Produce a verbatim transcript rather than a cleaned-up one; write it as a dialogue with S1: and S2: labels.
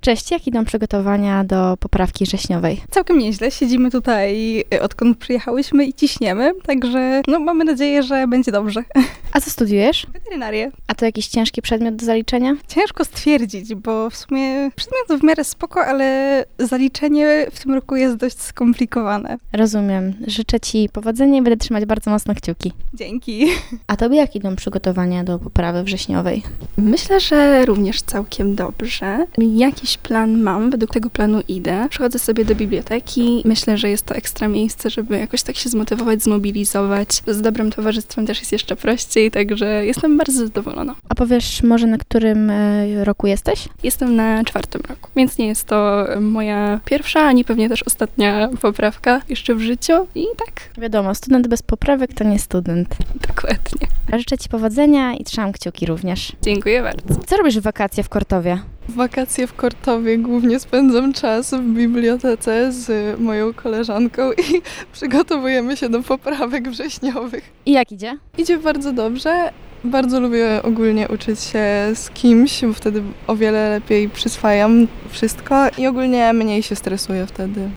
S1: Cześć, jak idą przygotowania do poprawki wrześniowej?
S2: Całkiem nieźle. Siedzimy tutaj, odkąd przyjechałyśmy i ciśniemy, także no, mamy nadzieję, że będzie dobrze.
S1: A co studiujesz?
S2: Weterynarię.
S1: A to jakiś ciężki przedmiot do zaliczenia?
S2: Ciężko stwierdzić, bo w sumie przedmiot w miarę spoko, ale zaliczenie w tym roku jest dość skomplikowane.
S1: Rozumiem. Życzę Ci powodzenia i będę trzymać bardzo mocno kciuki.
S2: Dzięki.
S1: A Tobie jak idą przygotowania do poprawy wrześniowej?
S3: Myślę, że również całkiem dobrze. Jakiś plan mam, według tego planu idę. Przychodzę sobie do biblioteki. Myślę, że jest to ekstra miejsce, żeby jakoś tak się zmotywować, zmobilizować. Z dobrym towarzystwem też jest jeszcze prościej, także jestem bardzo zadowolona.
S1: A powiesz może, na którym e, roku jesteś?
S3: Jestem na czwartym roku, więc nie jest to moja pierwsza, ani pewnie też ostatnia poprawka jeszcze w życiu. I tak.
S1: Wiadomo, student bez poprawek to nie student.
S3: Dokładnie.
S1: Życzę Ci powodzenia i trzymam kciuki również.
S3: Dziękuję bardzo.
S1: Co robisz w wakacje w Kortowie?
S4: W wakacje w Kortowie głównie spędzam czas w bibliotece z moją koleżanką i przygotowujemy się do poprawek wrześniowych.
S1: I jak idzie?
S4: Idzie bardzo dobrze. Bardzo lubię ogólnie uczyć się z kimś, bo wtedy o wiele lepiej przyswajam wszystko i ogólnie mniej się stresuję wtedy.